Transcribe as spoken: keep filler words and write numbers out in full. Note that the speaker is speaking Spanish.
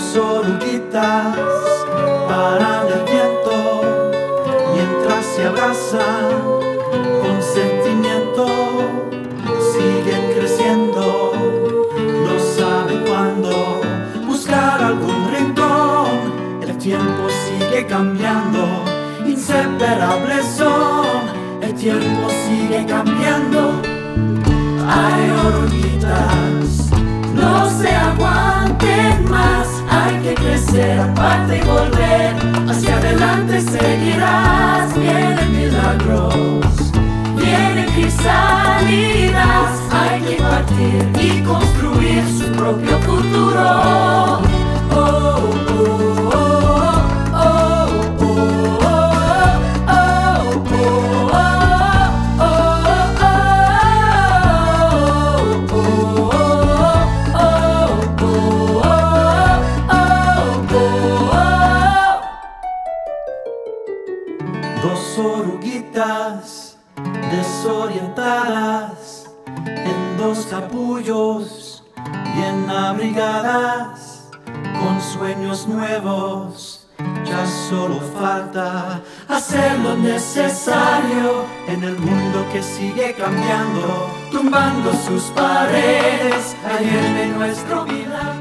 Dos oruguitas paran el viento mientras se abrazan con sentimiento. Siguen creciendo, no saben cuándo buscar algún rincón. El tiempo sigue cambiando, inseparables son. El tiempo sigue cambiando. Hay oruguitas, no se aguanten más. Hay que crecer aparte y volver. Hacia adelante seguirás. Vienen milagros, vienen crisálidas. Hay que partir y construir su propio futuro. Oh, oh, oh, oh, oh, oh, Dos oruguitas desorientadas en dos capullos bien abrigadas, con sueños nuevos. Ya solo falta hacer lo necesario en el mundo que sigue cambiando, tumbando sus paredes. Ahí viene nuestro milagro.